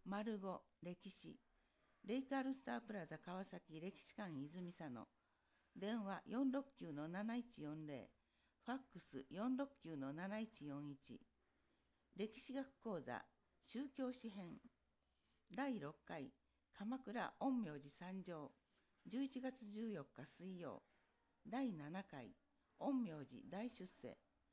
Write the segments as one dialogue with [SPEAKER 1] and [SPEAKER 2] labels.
[SPEAKER 1] 5歴史レイクアルスタープラザ川崎歴史館泉佐野電話469-7140ファックス469-7141歴史学講座宗教史編第6回鎌倉陰陽師参上11月14日水曜第7回陰陽師大出世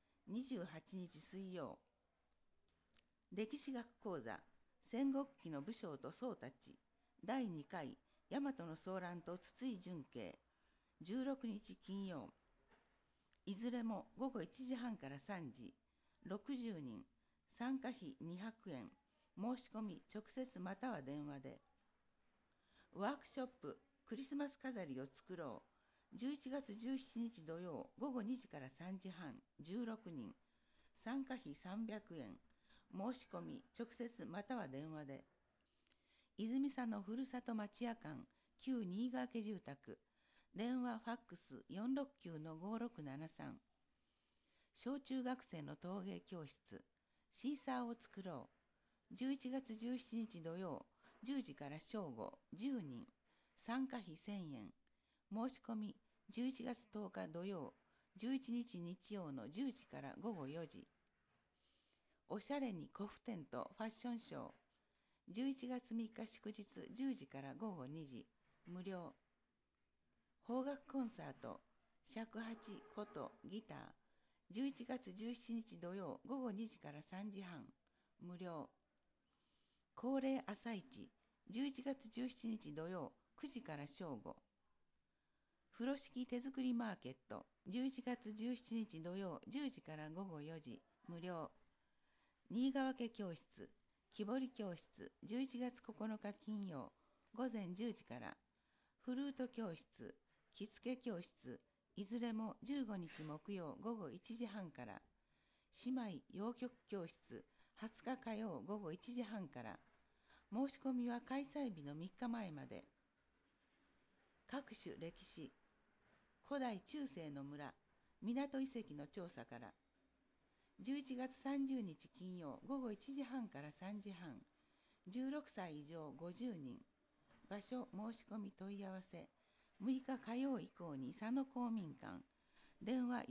[SPEAKER 1] 28日水曜歴史学講座戦国期の武将と僧たち第2回大和の騒乱と筒井淳慶16日金曜いずれも午後1時半から3時60人参加費200円申し込み直接または電話でワークショップクリスマス飾りを作ろう11月17日土曜午後2時から3時半16人参加費300円申し込み直接または電話で泉佐野ふるさと町屋館旧新川家住宅電話ファックス469-5673小中学生の陶芸教室シーサーを作ろう11月17日土曜10時から正午10人参加費1000円申し込み11月10日土曜11日日曜の10時から午後4時おしゃれに古布店とファッションショー11月3日祝日10時から午後2時無料邦楽コンサート尺八琴ギター11月17日土曜午後2時から3時半無料恒例朝市11月17日土曜9時から正午風呂敷手作りマーケット11月17日土曜10時から午後4時無料新川家教室木彫り教室11月9日金曜午前10時からフルート教室着付け教室いずれも15日木曜午後1時半から姉妹洋曲教室20日火曜午後1時半から申し込みは開催日の3日前まで各種歴史古代中世の村港遺跡の調査から11月30日金曜午後1時半から3時半16歳以上50人場所申し込み問い合わせ6日火曜以降に佐野公民館電話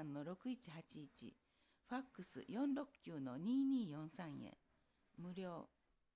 [SPEAKER 1] 463-6181ファックス469-2243へ無料